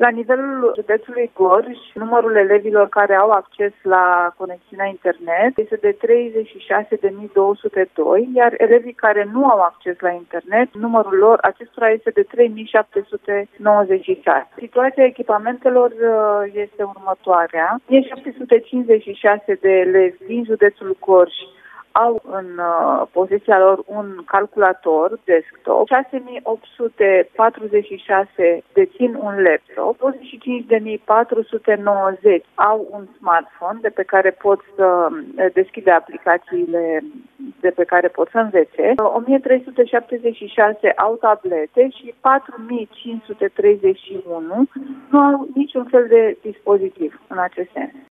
La nivelul județului Gorj, numărul elevilor care au acces la conexiunea internet este de 36.202, iar elevii care nu au acces la internet, numărul lor acestora este de 3.796. Situația echipamentelor este următoarea. 756 de elevi din județul Gorj au în posesia lor un calculator desktop, 6.846 dețin un laptop, 25.490 au un smartphone de pe care pot să deschide aplicațiile de pe care pot să învețe, 1.376 au tablete și 4.531 nu au niciun fel de dispozitiv în acest sens.